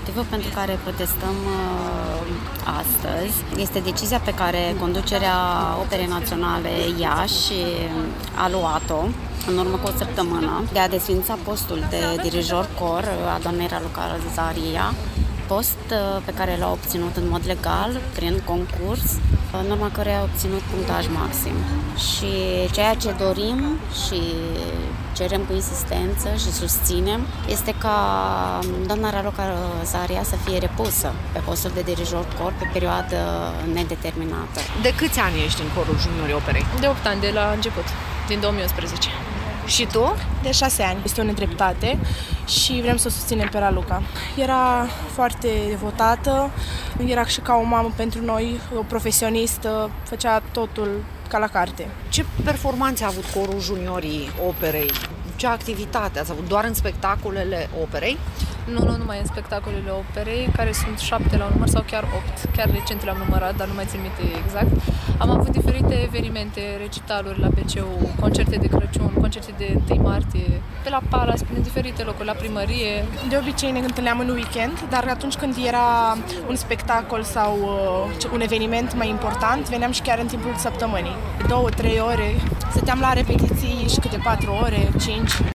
Motivul pentru care protestăm astăzi este decizia pe care conducerea Operei Naționale Iași a luat-o în urmă cu o săptămână de a desfința postul de dirijor cor a doamnei Raluca Zaharia, post pe care l-a obținut în mod legal prin concurs, în urma căruia a obținut punctaj maxim. Și ceea ce dorim și cerem cu insistență și susținem este ca doamna Raluca Zaharia să fie repusă pe postul de dirijor cor pe perioadă nedeterminată. De câți ani ești în corul Juniorii Operei? De 8 ani, de la început, din 2011. Și tu? De 6 ani. Este o nedreptate și vrem să o susținem pe Raluca. Era foarte devotată, era și ca o mamă pentru noi, o profesionistă, făcea totul ca la carte. Ce performanțe a avut corul Juniorii Operei? Ce activitate ați avut? Doar în spectacolele operei? Nu numai în spectacolele operei, care sunt 7 la număr sau chiar 8. Chiar recent le-am numărat, dar nu mai țin minte exact. Am avut diferite evenimente, recitaluri la BC-ul, concerte de Crăciun, concerte de 1 martie, pe la Palace, prin diferite locuri, la primărie. De obicei ne întâlneam în weekend, dar atunci când era un spectacol sau un eveniment mai important, veneam și chiar în timpul săptămânii. 2-3 ore, stăteam la repetiții și câte 4 ore, 5.